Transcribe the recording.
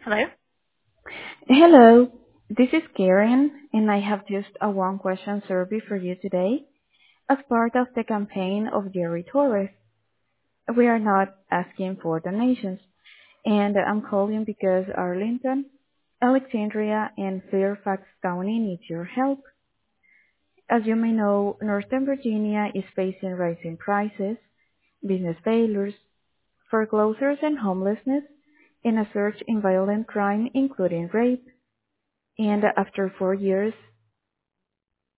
Hello? Hello, this is Karen, and I have just a one-question survey for you today as part of the campaign of Jerry Torres. We are not asking for donations, and I'm calling because Arlington, Alexandria, and Fairfax County need your help. As you may know, Northern Virginia is facing rising prices, business failures, foreclosures and homelessness, and a surge in violent crime, including rape. And after 4 years